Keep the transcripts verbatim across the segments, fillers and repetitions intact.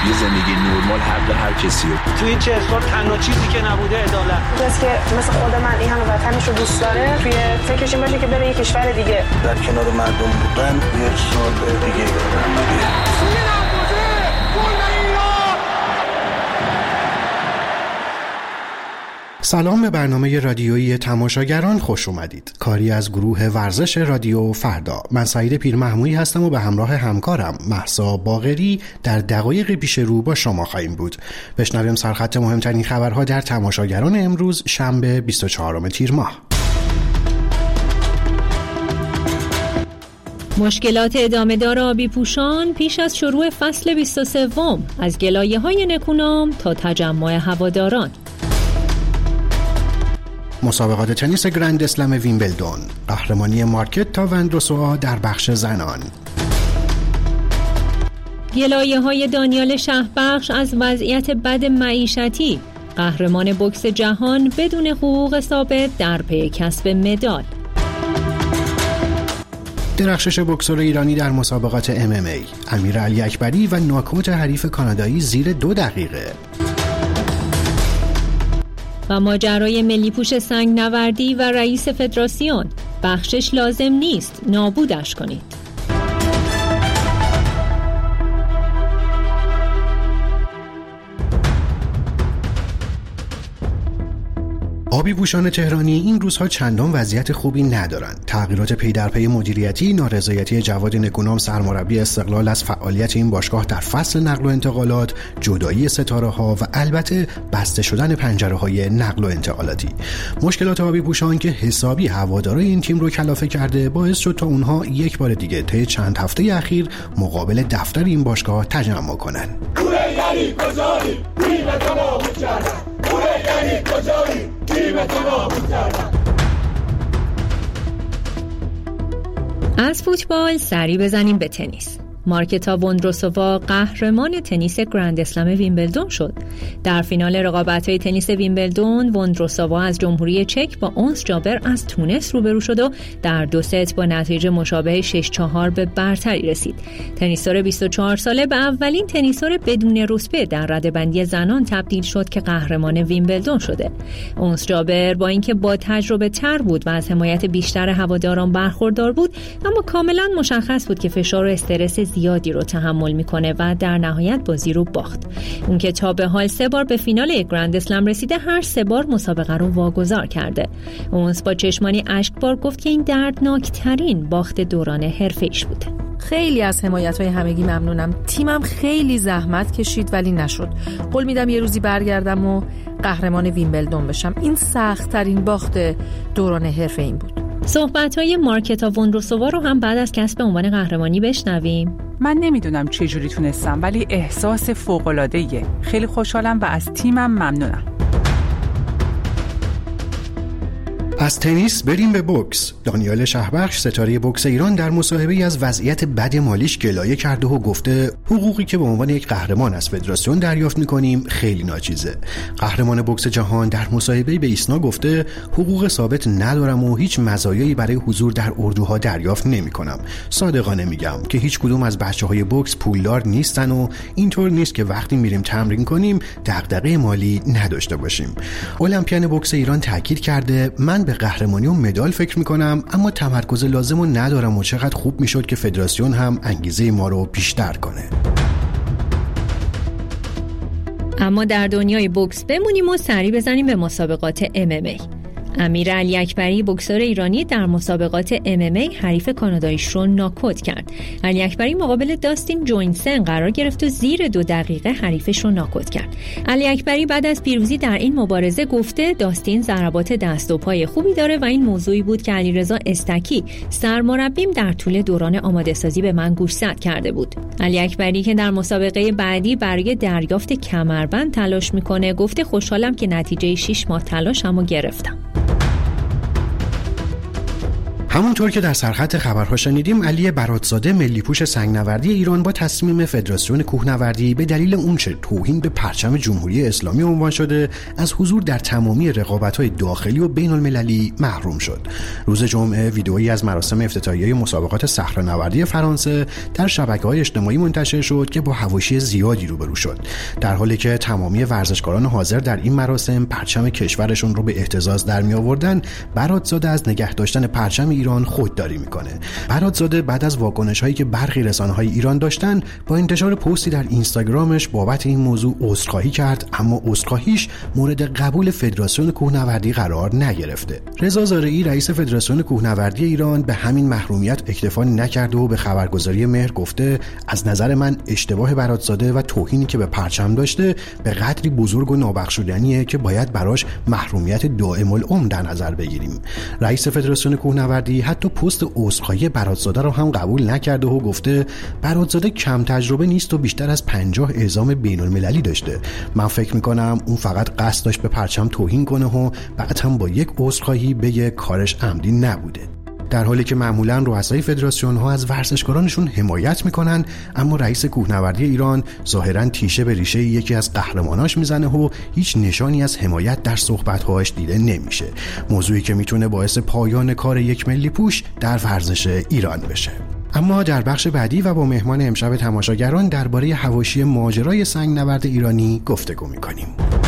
یه زندگی نرمال حق هر کسی رو. توی این چه سال تنها چیزی که نبوده عدالت. کسی که مثل خود من این همه وطنش رو دوست داره توی فکرش این باشه که بره یه کشور دیگه در کنار مردم بودن یه سال دیگه سلام به برنامه رادیویی تماشاگران خوش اومدید. کاری از گروه ورزش رادیو فردا. من سعید پیرمحمودی هستم و به همراه همکارم مهسا باقری در دقایق پیش رو با شما خواهیم بود. بشنویم سرخط مهمترین خبرها در تماشاگران امروز شنبه بیست و چهارم تیر ماه. مشکلات ادامه‌دار آبی پوشان پیش از شروع فصل بیست و سه از گلایه‌های نکونام تا تجمع هواداران. مسابقات تنیس گرند اسلم ویمبلدون، قهرمانی مارکت تا وندروسووا در بخش زنان. گلایه‌های دانیال شهبخش از وضعیت بد معیشتی، قهرمان بوکس جهان بدون حقوق ثابت در پی کسب مدال. درخشش بوکسور ایرانی در مسابقات ام ام ای، امیر علی اکبری و ناکوت حریف کانادایی زیر دو دقیقه. و ماجرای ملی پوش سنگ نوردی و رئیس فدراسیون، بخشش لازم نیست، نابودش کنید. آبی پوشان تهرانی این روزها چندان وضعیت خوبی ندارند. تغییرات پی در پی مدیریتی، نارضایتی جواد نکونام سرمربی استقلال از فعالیت این باشگاه در فصل نقل و انتقالات، جدایی ستاره‌ها و البته بسته شدن پنجره‌های نقل و انتقالاتی. مشکلات آبی پوشان که حسابی هوادارای این تیم رو کلافه کرده، باعث شد تا اونها یک بار دیگه طی چند هفته اخیر مقابل دفتر این باشگاه تجمع کنن. از فوتبال سری بزنیم به تنیس. مارکتا وندروسووا قهرمان تنیس گرند اسلم ویمبلدون شد. در فینال رقابت‌های تنیس ویمبلدون، وندروسووا از جمهوری چک با اونس جابر از تونس روبرو شد و در دو ست با نتیجه مشابه شش چهار به برتری رسید. تنیسور بیست و چهار ساله به اولین تنیسور بدون رتبه در رده‌بندی زنان تبدیل شد که قهرمان ویمبلدون شده. اونس جابر با اینکه با تجربه تر بود و از حمایت بیشتر هواداران برخوردار بود، اما کاملا مشخص بود که فشار و استرس زیادی رو تحمل میکنه و در نهایت بازی رو باخت. اون که تا به حال سه بار به فینال گرند اسلم رسیده، هر سه بار مسابقه رو واگذار کرده. اونس با چشمانی اشکبار گفت که این دردناک ترین باخت دوران حرفه‌ایش بوده. خیلی از حمایت‌های همگی ممنونم. تیمم خیلی زحمت کشید ولی نشد. قول میدم یه روزی برگردم و قهرمان ویمبلدون بشم. این سخت‌ترین باخت دوران حرفه‌ایم بود. صحبت‌های مارکتا وندروسووا رو هم بعد از کسب عنوان قهرمانی بشنویم. من نمیدونم چه جوری تونستم، ولی احساس فوق‌العاده‌ایه. خیلی خوشحالم و از تیمم ممنونم. از تنیس بریم به بوکس. دانیال شهبخش ستاره بوکس ایران در مصاحبه‌ای از وضعیت بد مالیش گلایه کرده و گفته حقوقی که به عنوان یک قهرمان از فدراسیون دریافت می‌کنیم خیلی ناچیزه. قهرمان بوکس جهان در مصاحبه‌ای به ایسنا گفته حقوق ثابت ندارم و هیچ مزایایی برای حضور در اردوها دریافت نمی‌کنم. صادقانه میگم که هیچ کدوم از بچه‌های بوکس پولدار نیستن و اینطور نیست که وقتی میریم تمرین کنیم دغدغه مالی نداشته باشیم. المپیون بوکس ایران تاکید کرده من به قهرمانی و مدال فکر میکنم، اما تمرکز لازم رو ندارم و چقدر خوب میشد که فدراسیون هم انگیزه ما رو بیشتر کنه. اما در دنیای بوکس بمونیم و سری بزنیم به مسابقات ام ام ای. امیر علی اکبری بوکسور ایرانی در مسابقات ام ام ای حریف کاناداییش رو ناکوت کرد. علی اکبری مقابل داستین جوینسن قرار گرفت و زیر دو دقیقه حریفش رو ناکوت کرد. علی اکبری بعد از پیروزی در این مبارزه گفته داستین ضربات دست و پای خوبی داره و این موضوعی بود که علیرضا استکی سرمربیم در طول دوران آماده سازی به من گوشزد کرده بود. علی اکبری که در مسابقه بعدی برای دریافت کمربند تلاش میکنه گفته خوشحالم که نتیجه شش ماه تلاشمو گرفتم. همونطور که در سرخط خبرها شنیدیم، علی براتزاده ملی‌پوش سنگ‌نوردی ایران با تصمیم فدراسیون کوهنوردی به دلیل اونچه توهین به پرچم جمهوری اسلامی عنوان شده از حضور در تمامی رقابت‌های داخلی و بین‌المللی محروم شد. روز جمعه ویدئویی از مراسم افتتاحیه مسابقات صخره‌نوردی فرانسه در شبکه‌های اجتماعی منتشر شد که با حواشی زیادی روبرو شد، در حالی که تمامی ورزشکاران حاضر در این مراسم پرچم کشورشون رو به اهتزاز در می‌آوردن. براتزاده از نگه داشتن پرچم ایران خودداری میکنه. براتزاده بعد از واکنش‌هایی که برخی رسانه‌های ایران داشتن با انتشار پستی در اینستاگرامش بابت این موضوع عذرخواهی کرد، اما عذرخواهیش مورد قبول فدراسیون کوهنوردی قرار نگرفته. رضا زارعی رئیس فدراسیون کوهنوردی ایران به همین محرومیت اکتفا نکرده و به خبرگزاری مهر گفته از نظر من اشتباه براتزاده و توهینی که به پرچم داشته به قدری بزرگ و نابخشودنیه که باید براش محرومیت دائم العمر در نظر بگیریم. رئیس فدراسیون کوهنوردی حتی پست عذرخواهی براتزاده رو هم قبول نکرده و گفته براتزاده کم تجربه نیست و بیشتر از پنجاه اعزام بین‌المللی داشته. من فکر میکنم اون فقط قصد داشت به پرچم توهین کنه و بعد هم با یک عذرخواهی بگه کارش عمدی نبوده. در حالی که معمولاً رؤسای فدراسیون ها از ورزشکارانشون حمایت میکنن، اما رئیس کوهنوردی ایران ظاهراً تیشه به ریشه یکی از قهرماناش میزنه و هیچ نشانی از حمایت در صحبت‌هاش دیده نمیشه، موضوعی که میتونه باعث پایان کار یک ملی‌پوش در ورزش ایران بشه. اما در بخش بعدی و با مهمان امشب تماشاگران درباره حواشی ماجرای سنگ‌نورد ایرانی گفتگو میکنیم.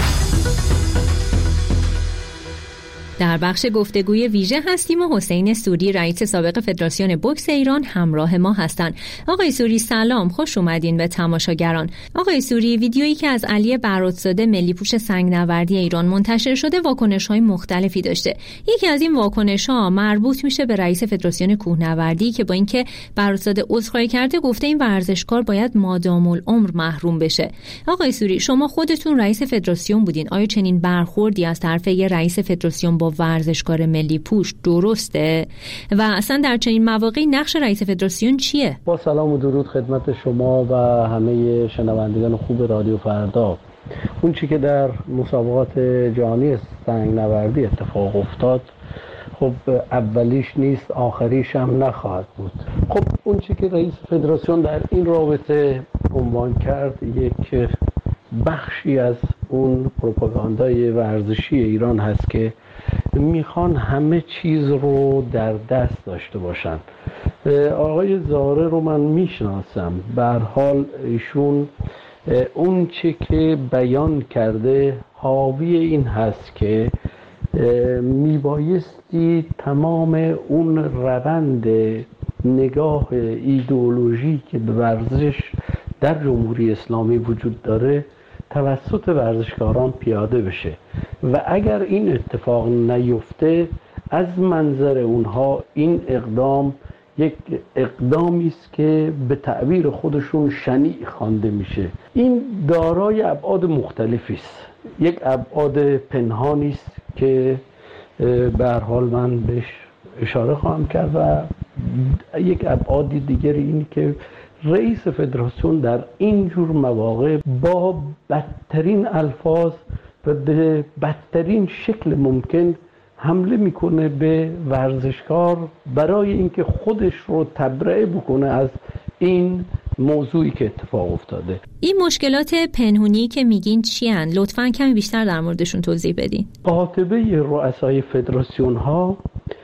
در بخش گفتگوی ویژه هستیم و حسین سوری رئیس سابق فدراسیون بوکس ایران همراه ما هستند. آقای سوری سلام، خوش اومدین به تماشاگران. آقای سوری، ویدیویی که از علی براتزاده ملی‌پوش سنگ‌نوردی ایران منتشر شده واکنش‌های مختلفی داشته. یکی از این واکنش‌ها مربوط میشه به رئیس فدراسیون کوهنوردی که با اینکه براتزاده عذرخواهی کرده گفته این ورزشکار باید مادام العمر محروم بشه. آقای سوری، شما خودتون رئیس فدراسیون بودین، آیا چنین برخوردی از طرف یه رئیس فدراسیون با ورزشکار ملی‌پوش درسته؟ و اصلا در چنین مواقعی نقش رئیس فدراسیون چیه؟ با سلام و درود خدمت شما و همه شنوندگان خوب رادیو فردا. اون چی که در مسابقات جهانی سنگ‌نوردی اتفاق افتاد خب اولیش نیست، آخریش هم نخواهد بود. خب اون چی که رئیس فدراسیون در این رابطه عنوان کرد یک بخشی از اون پروپاگاندای ورزشی ایران هست که میخوان همه چیز رو در دست داشته باشن. آقای زاره رو من میشناسم، به هر حال ایشون اون چه که بیان کرده حاوی این هست که میبایستی تمام اون روند نگاه ایدئولوژی که به ورزش در جمهوری اسلامی وجود داره توسط ورزشکاران پیاده بشه و اگر این اتفاق نیفته از منظر اونها این اقدام یک اقدامی است که به تعبیر خودشون شنیع خوانده میشه. این دارای ابعاد مختلفی است. یک ابعاد پنهانی است که به هر حال من بهش اشاره خواهم کرد و یک ابعاد دیگری این که رئیس فدراسیون در این جور مواقع با بدترین الفاظ و به بدترین شکل ممکن حمله میکنه به ورزشکار برای اینکه خودش رو تبرئه بکنه از این موضوعی که اتفاق افتاده. این مشکلات پنهونی که میگین چی هن؟ لطفاً کمی بیشتر در موردشون توضیح بدین. قاطبه رؤسای فدراسیون ها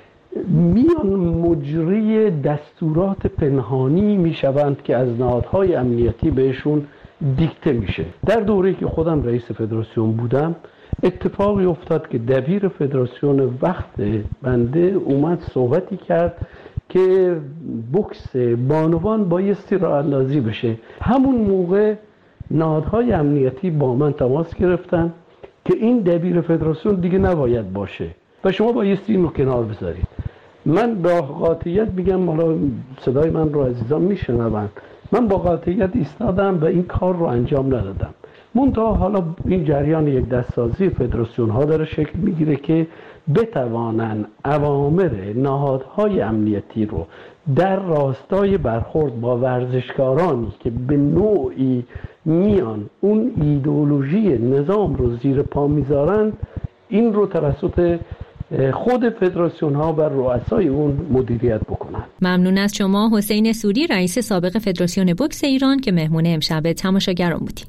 میان مجری دستورات پنهانی میشوند که از نهادهای امنیتی بهشون دیکته میشه. در دوره‌ای که خودم رئیس فدراسیون بودم اتفاقی افتاد که دبیر فدراسیون وقت بنده اومد صحبتی کرد که بوکس بانوان بایستی راه اندازی بشه. همون موقع نهادهای امنیتی با من تماس گرفتن که این دبیر فدراسیون دیگه نباید باشه و شما بایستی اینو کنار بذارید. من با قاطعیت میگم، حالا صدای من رو عزیزان میشنون، من با قاطعیت ایستادم و این کار رو انجام ندادم. منتها حالا این جریان یک دستسازی فدراسیون ها داره شکل میگیره که بتوانن اوامر نهادهای امنیتی رو در راستای برخورد با ورزشکارانی که به نوعی میان اون ایدئولوژی نظام رو زیر پا میذارن این رو توسط خود فدراسیون ها و رؤسای اون مدیریت بکنن. ممنون از شما حسین سوری، رئیس سابق فدراسیون بوکس ایران که مهمون امشب تماشاگران بودید.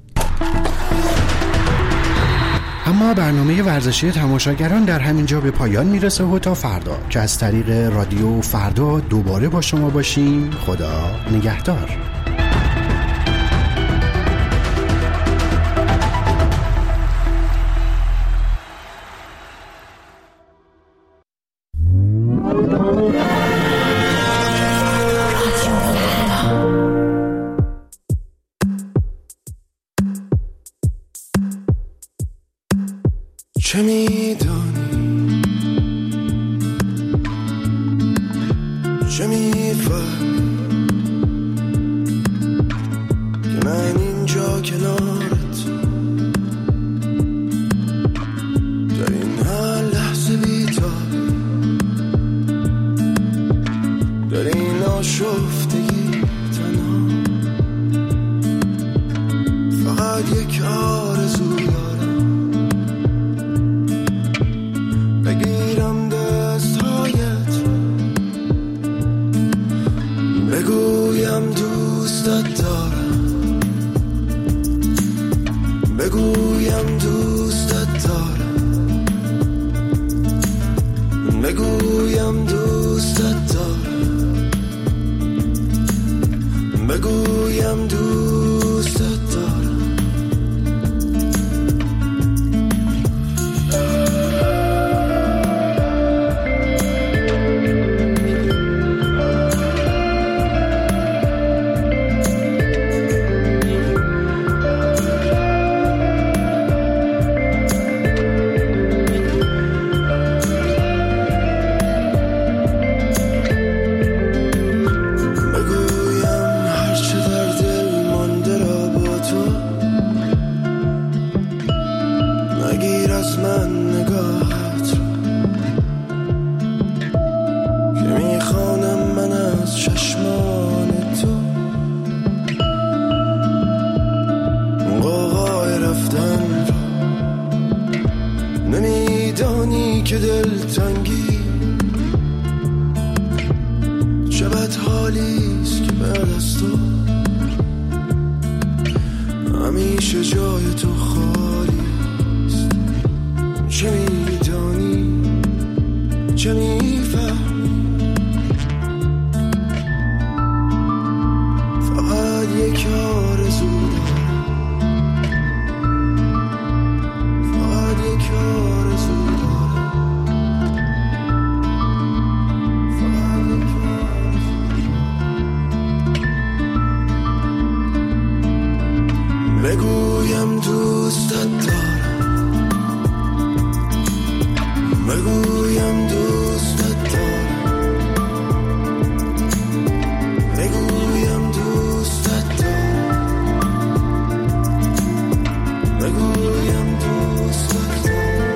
اما برنامه ورزشی تماشاگران در همین جا به پایان میرسه و تا فردا که از طریق رادیو فردا دوباره با شما باشیم. خدا نگهدار. چه میدانی، چه میفهمی که من اینجا کنارت در این هر لحظه بی‌تابی، در این آشفتگی تنها، فقط یک آرزو بگیرم دستهایت، بگویم دوستت دارم، بگویم دوستت دارم، بگویم دوستت دارم، بگویم دوستت دارم. که دلتنگی چه بد حالیست که بعد از تو همیشه جای تو خالیست. چه میدانی، چه میفهمی، فقط یک آرزو دارم، فقط یک آرزو بگویم دوستت دارم، بگویم دوستت دارم، بگویم دوستت دارم، بگویم دوستت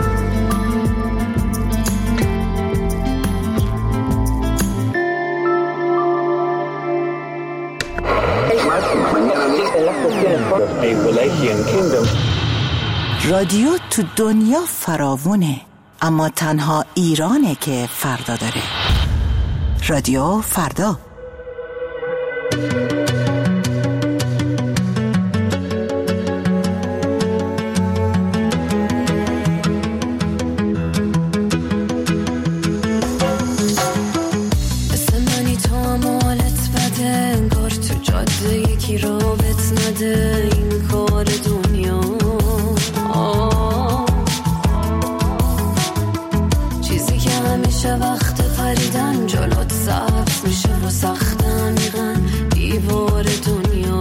رادیو تو دنیا فراوونه، اما تنها ایرانه که فردا داره. رادیو فردا. مثل منی تو هم حالت بده، انگار تو جاده یکی رابط نده، این کار دنیا چیزی که همیشه وقت پریدن جلوت سبز میشه و سخت عمیقاً دیوار دنیا.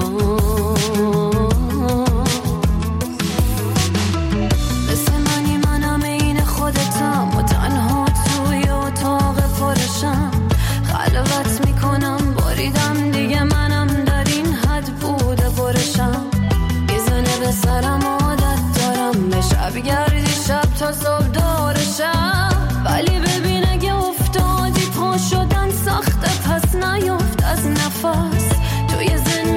مثل منی منم این خودتم و تنها توی اتاق پرشم، خلوت میکنم باریدم دیگه منم در این حد بوده برشم، میزنه به سرم عادت دارم به شب گردی شب تا صبح دارشم، ولی ببین اگه افتادی پا شدن سخته پس نیفت از نفس توی زندگی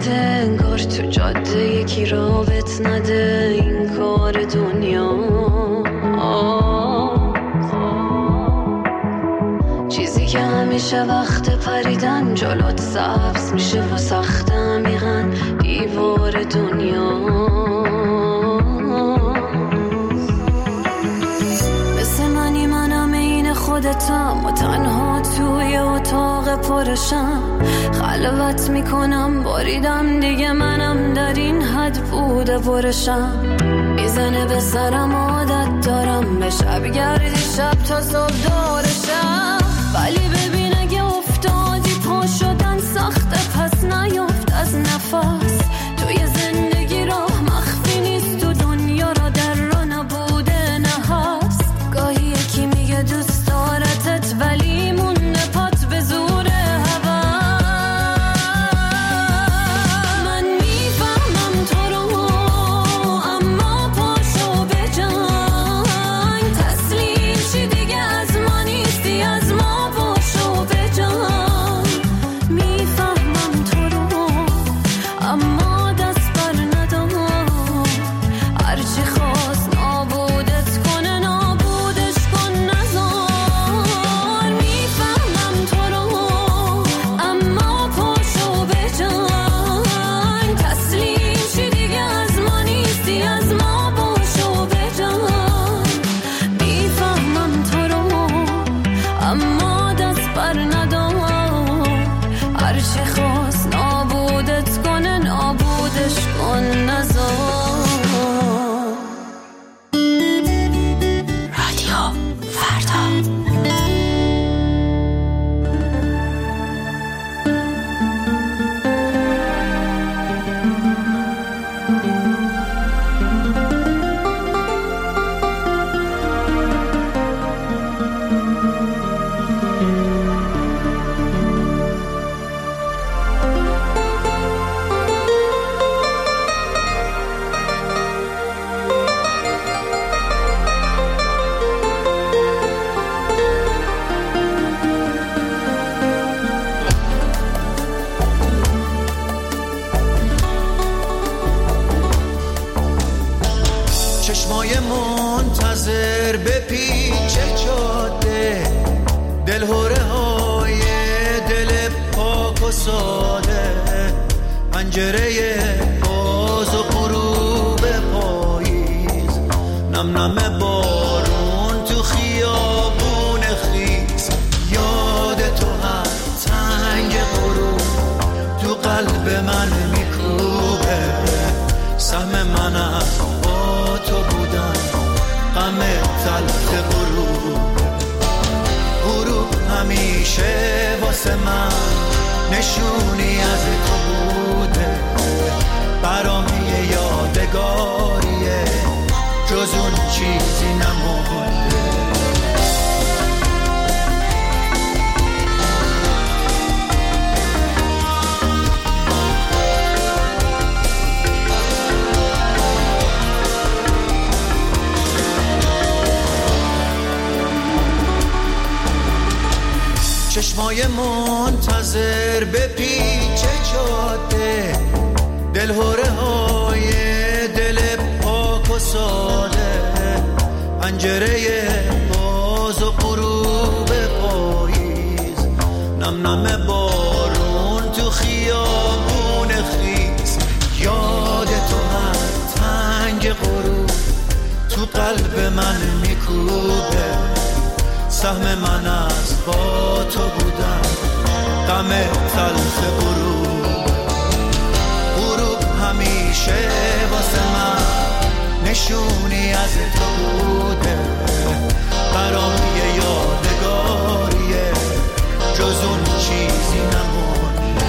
بده، انگار تو جاده یکی رابط نده، این کار دنیا چیزی که همیشه وقت پریدن جلوت سبز میشه و سخت عمیقاً دیوار دنیا. مثل منی منم این خودتم و تنها توی اتاق پرشم، خلوت میکنم باریدم دیگه منم در این حد بوده برشم، میزنه به سرم عادت دارم به شب گردی شب تا صبح دارشم، ولی ببین اگه افتادی پا شدن سخته پس نیافت از نفس، توی زندگی راه مخفی نیست تو دنیا را در را نبوده نه هست، گاهی یکی میگه دوست دارتت ولی مونده پات به زور هوا. من میفهمم تو رو اما پاشو به جنگ، تسلیم چی دیگه از ما نیستی، از ما پاشو به جنگ. میفهمم تو رو اما دست بر ندار، هرچی خواست نابودت کنه نابودش کن نزار. میفهمم تو رو اما پاشو به جنگ، تسلیم چی دیگه از ما نیستی، از ما پاشو به جنگ. میفهمم تو رو اما دست بر ندار، هرچی خواست نابودت کنه نابودش کن نزار. رادیو فردا. چشمای منتظر به پیچ جاده، دلهوره های دل پاک و ساده، پنجره باز و غروب پاییز، نم نم بارون تو خیابون خیز، یاد تو هر تنگ غروب تو قلب من میکوبه، سهم من از با تو بودن غم تلخ غروب، غروب همیشه واسه من نشونی از تو بوده، برام یه یادگاریه جز اون چیزی نمونده. چشمای منتظر به پیچ جاده، دلهوره های دل پاک و ساده، پنجره باز و غروب پاییز، نم نم بارون تو خیابون خیز، یاد تو هر تنگ غروب تو قلب من میکوبه، سهم من از با تو بودن غم تلخ غروب، غروب همیشه واسه من نشونی از تو بوده، برام یه یادگاریه جز اون چیزی نمونده.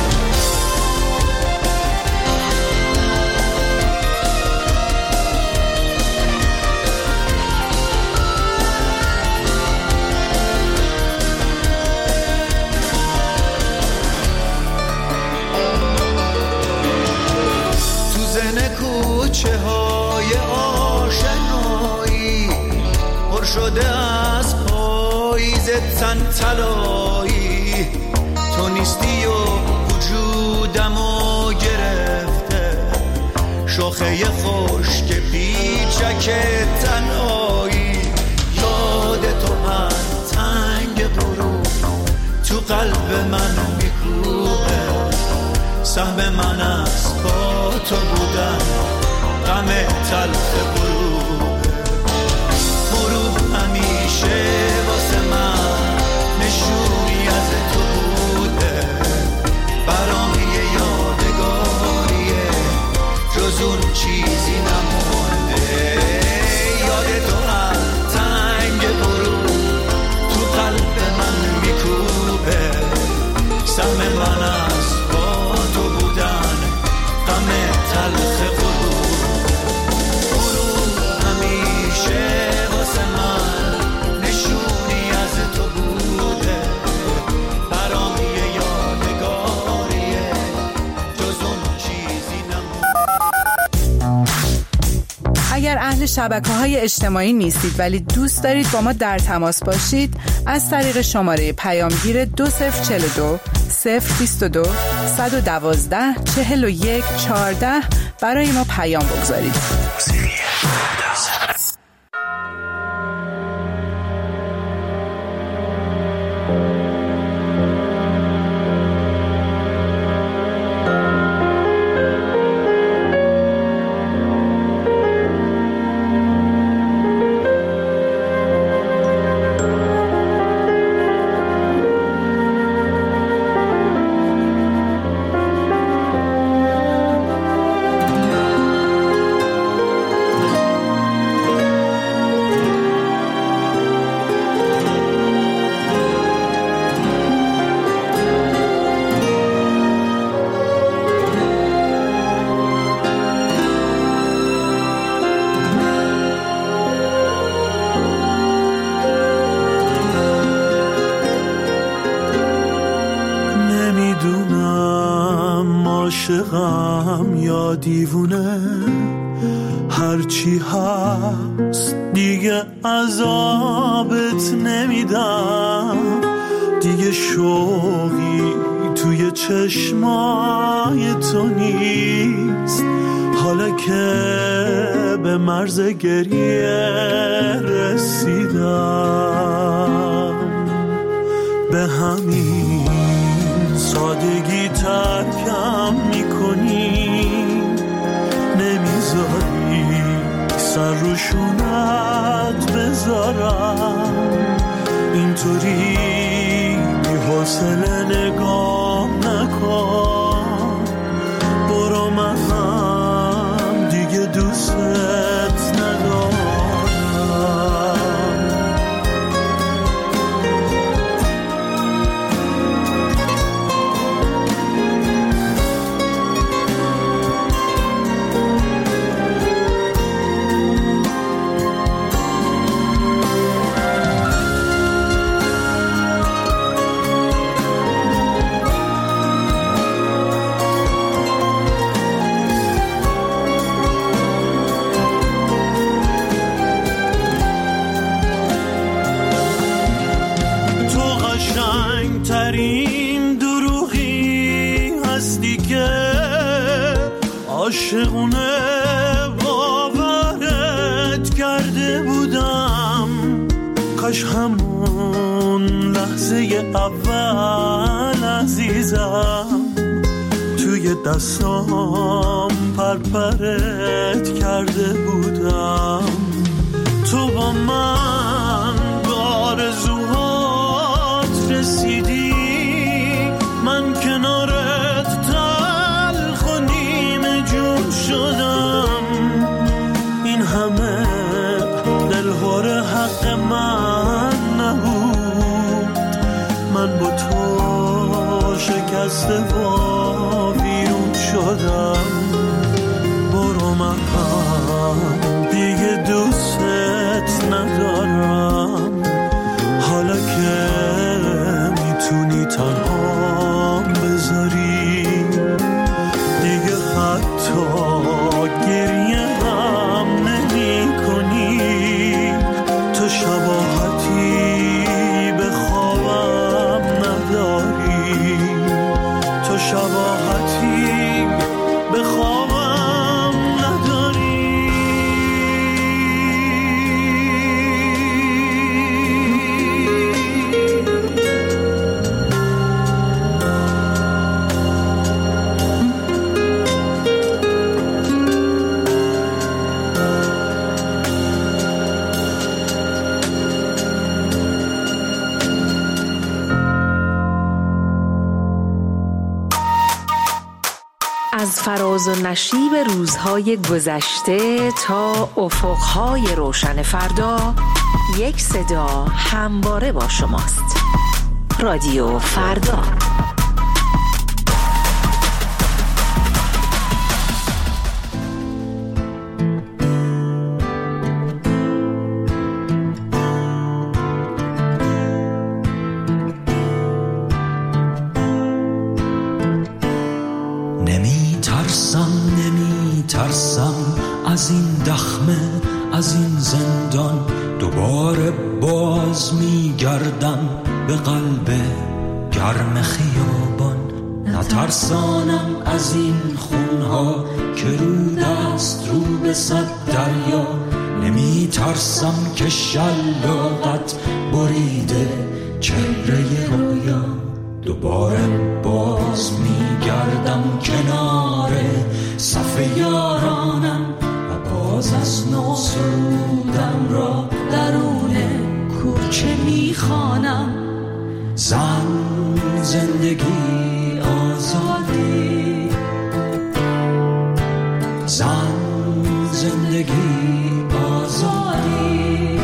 کوچه های آشنایی پر شده از پاییز تن طلایی، تو نیستی و وجودم و خونه خشک پیچک تنهایی، یاد تو هر تنگ غروب تو قلب من میکوبه. سهم من از با تو بودن غم تلخ غروب. غروب همیشه واسه من نشونی از تو بوده، برام یه یادگاریه جز اون چیزی نمونده. یاد تو هر تنگ غروب تو قلب من میکوبه. سهم من از با تو بودن غم تلخ غروب. غروب همیشه واسه من نشونی از تو بوده، برام یه یادگاریه جز اون چیزی نمونده. اگر اهل شبکه‌های اجتماعی نیستید ولی دوست دارید با ما در تماس باشید، از طریق شماره پیامگیر دو صفر چهل و دو صفر بیست و دو صد و دوازده چهل و یک چهارده برای ما پیام بگذارید. عاشقم یا دیوونه، هرچی هست دیگه عذابت نمیدم. دیگه شوقی توی چشمای تو نیست، حالا که به مرز گریه رسیدم. به همین سادگی ترکم میکنی، نمیذاری سر رو شونت بذارم. اینطوری بی حوصله نگاه نکن، برو من هم دیگه دوستت ندارم. ترین دروغی هستی که عاشقونه باورت کرده بودم. کاش همون لحظه اول عزیزم توی دستام پرپرت کرده بودم. تو با من به آرزوهات رسیدی، من کنارت تلخ و نیمه جون شدم. این همه دلهور حق من نبود، من با تو شکسته و ویرون شدم. برو من هم دیگه دوستت ندارم، حالا که میتونم از فراز و نشیب روزهای گذشته تا افقهای روشن فردا، یک صدا همواره با شماست. رادیو فردا. از این دخمه، از این زندان دوباره باز میگردم به قلب گرم خیابان. نترسانم از این خونها که رود است رو به صد دریا. نمی ترسم که شلاقت بریده چهره رویا. دوباره باز میگردم کنار صف یارانم و باز از نو سرودم را درون کوچه میخوانم. زن، زندگی، آزادی. زن، زندگی، آزادی.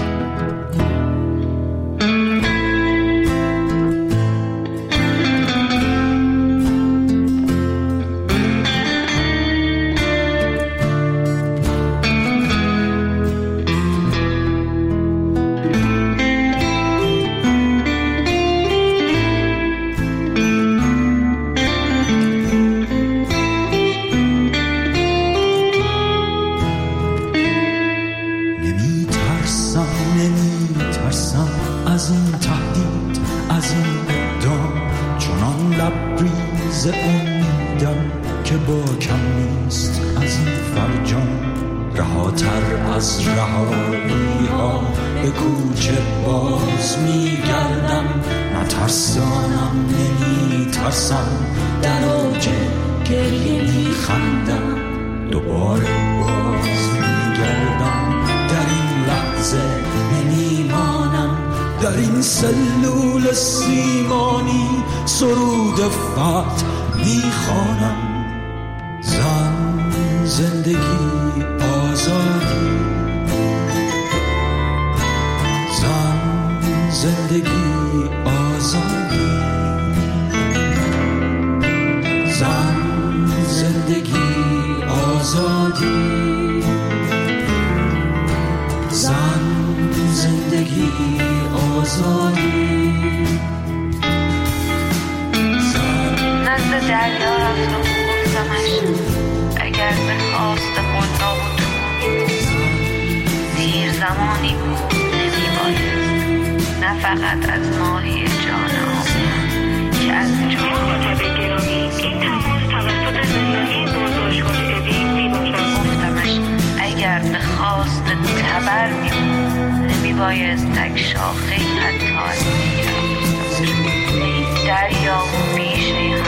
در اوج گریه میخندم. دوباره باز میگردم در این لحظه نمیمانم. در این سلول سیمانی سرود فتح میخوانم. زن، زندگی، آزادی. زن، زندگی، آزادی. زن، زندگی، آزادی. زن، زندگی، آزادی. نزد دریا رفتم و گفتمش اگر به خواست قلاب و تو دیر زمانی بود نمیباید نه فقط از ماهی جان آمون که از جان خاطب گرامی این تماس توسط زندانی بازداشتگاه اوین میباشد. گفتمش اگر به خواست تبر میبود نمیباید تک شاخه حتی از دریا و بیشه